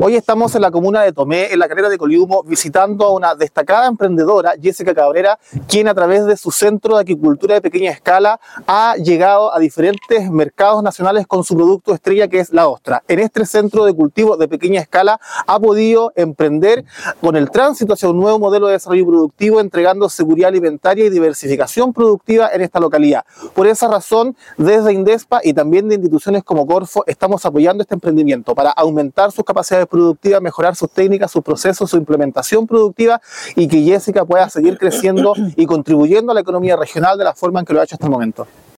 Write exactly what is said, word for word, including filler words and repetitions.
Hoy estamos en la comuna de Tomé, en la calera de Coliumo, visitando a una destacada emprendedora, Jessica Cabrera, quien a través de su centro de aquicultura de pequeña escala ha llegado a diferentes mercados nacionales con su producto estrella, que es la ostra. En este centro de cultivo de pequeña escala ha podido emprender con el tránsito hacia un nuevo modelo de desarrollo productivo, entregando seguridad alimentaria y diversificación productiva en esta localidad. Por esa razón, desde Indespa y también de instituciones como Corfo, estamos apoyando este emprendimiento para aumentar sus capacidades productivas, mejorar sus técnicas, sus procesos, su implementación productiva, y que Jessica pueda seguir creciendo y contribuyendo a la economía regional de la forma en que lo ha hecho hasta el momento.